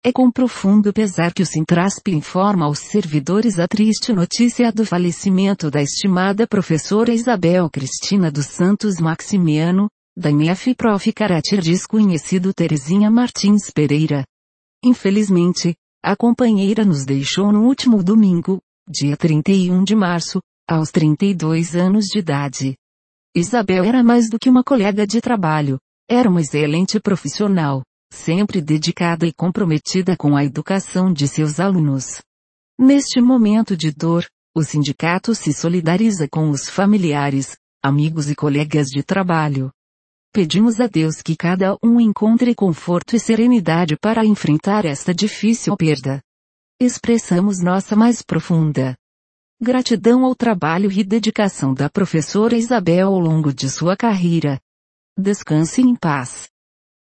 É com profundo pesar que o Sintrasp informa aos servidores a triste notícia do falecimento da estimada professora Isabel Cristina dos Santos Maximiano, da INEF Prof. Caráter desconhecido Terezinha Martins Pereira. Infelizmente, a companheira nos deixou no último domingo, dia 31 de março, aos 32 anos de idade. Isabel era mais do que uma colega de trabalho, era uma excelente profissional, sempre dedicada e comprometida com a educação de seus alunos. Neste momento de dor, o sindicato se solidariza com os familiares, amigos e colegas de trabalho. Pedimos a Deus que cada um encontre conforto e serenidade para enfrentar esta difícil perda. Expressamos nossa mais profunda gratidão ao trabalho e dedicação da professora Isabel ao longo de sua carreira. Descanse em paz.